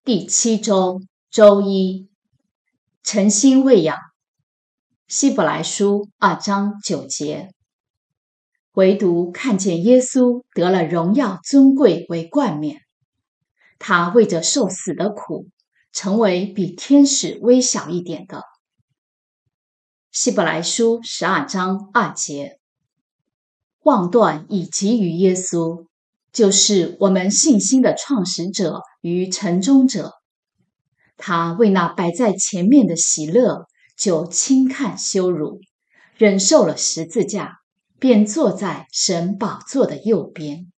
第7周周一，诚心喂养。希伯来书2章9节，唯独看见耶稣得了荣耀尊贵为冠冕，他为着受死的苦，成为比天使微小一点的。希伯来书12章2节，望断以及于耶稣，就是我们信心的创始者与成终者。他为那摆在前面的喜乐，就轻看羞辱，忍受了十字架，便坐在神宝座的右边。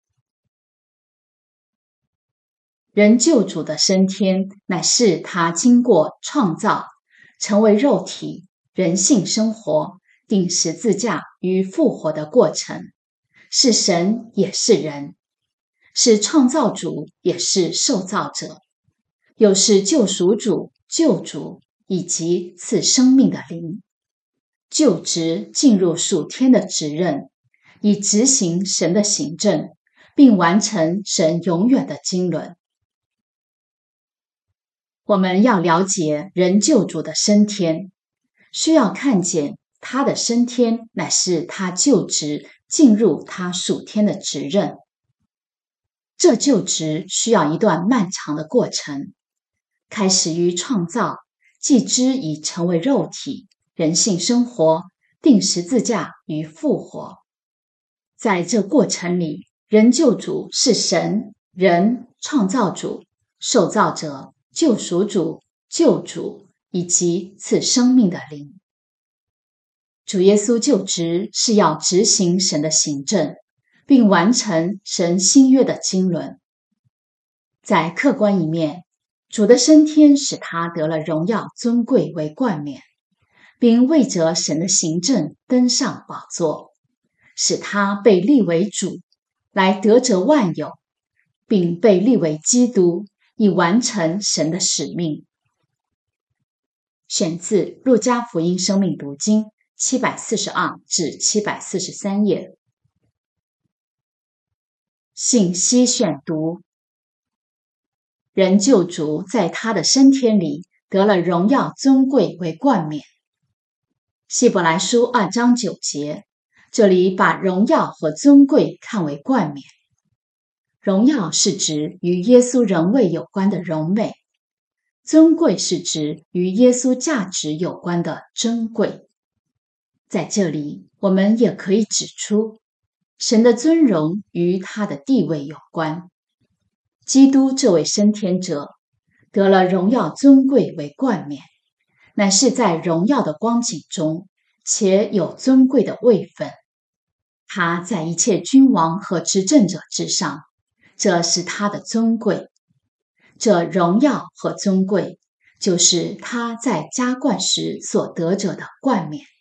人救主的升天，乃是他经过创造，成为肉体，人性生活，钉十字架与复活的过程，是神也是人，是创造主也是受造者，又是救赎主、救主以及赐生命的灵，就职进入属天的职任，以执行神的行政，并完成神永远的经纶。我们要了解人救主的升天，需要看见他的升天乃是他就职进入他属天的职任。这就职需要一段漫长的过程，开始于创造，继之以成为肉体，人性生活，钉十字架与复活。在这过程里，人救主是神、人、创造主、受造者、救赎主、救主以及赐生命的灵。主耶稣就职是要执行神的行政，并完成神新约的经纶。在客观一面，主的升天使他得了荣耀尊贵为冠冕，并为着神的行政登上宝座，使他被立为主，来得着万有，并被立为基督，以完成神的使命。选自路加福音生命读经742至743页。信息选读：人救主在他的升天里得了荣耀尊贵为冠冕。希伯来书2章9节，这里把荣耀和尊贵看为冠冕。荣耀是指与耶稣人位有关的荣美，尊贵是指与耶稣价值有关的珍贵。在这里，我们也可以指出，神的尊荣与他的地位有关。基督这位升天者得了荣耀尊贵为冠冕，乃是在荣耀的光景中，且有尊贵的位分。他在一切君王和执政者之上，这是他的尊贵。这荣耀和尊贵，就是他在加冠时所得者的冠冕。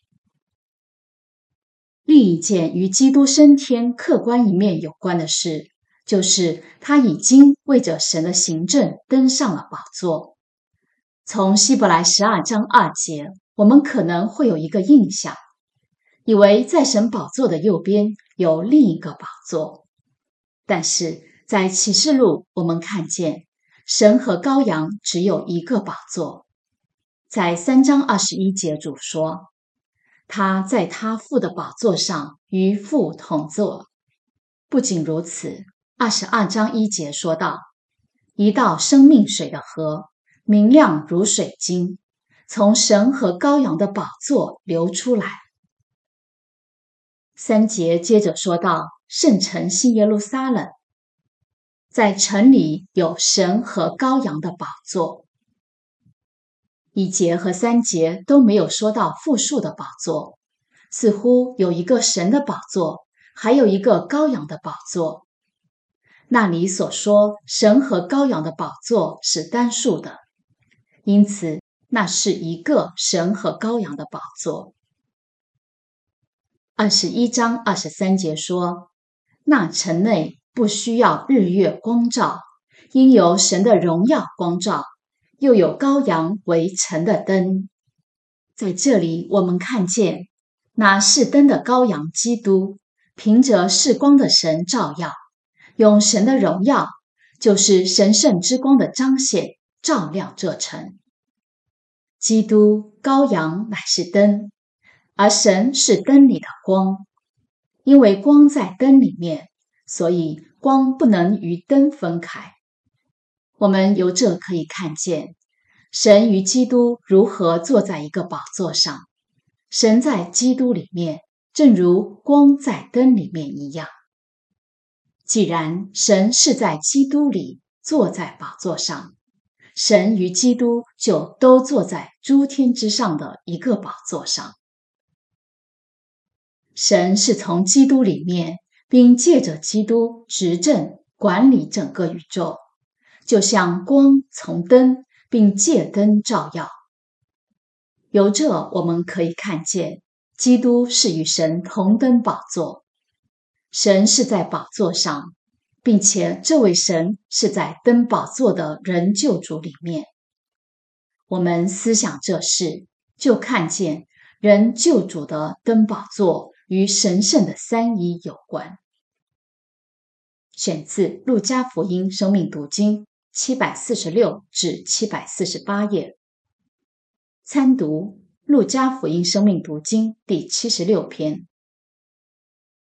另一件与基督升天客观一面有关的事，就是他已经为着神的行政登上了宝座。从希伯来12章2节，我们可能会有一个印象，以为在神宝座的右边有另一个宝座。但是在启示录，我们看见神和羔羊只有一个宝座。在3章21节，主说，他在他父的宝座上与父同坐。不仅如此，22章1节说道，一道生命水的河，明亮如水晶，从神和羔羊的宝座流出来。3节接着说到圣城新耶路撒冷，在城里有神和羔羊的宝座。1节和3节都没有说到复数的宝座，似乎有一个神的宝座，还有一个羔羊的宝座。那里所说神和羔羊的宝座是单数的，因此那是一个神和羔羊的宝座。21章23节说，那城内不需要日月光照，因由神的荣耀光照，又有羔羊为城的灯。在这里我们看见那是灯的羔羊基督，凭着是光的神照耀，用神的荣耀，就是神圣之光的彰显， 照亮这城。基督羔羊乃是灯，而神是灯里的光。因为光在灯里面，所以光不能与灯分开。我们由这可以看见，神与基督如何坐在一个宝座上。神在基督里面，正如光在灯里面一样。既然神是在基督里坐在宝座上，神与基督就都坐在诸天之上的一个宝座上。神是从基督里面，并借着基督执政管理整个宇宙，就像光从灯并借灯照耀。由这我们可以看见，基督是与神同登宝座，神是在宝座上，并且这位神是在登宝座的人救主里面。我们思想这事，就看见人救主的登宝座与神圣的三一有关。选自路加福音生命读经746至748页。参读路加福音生命读经第76篇。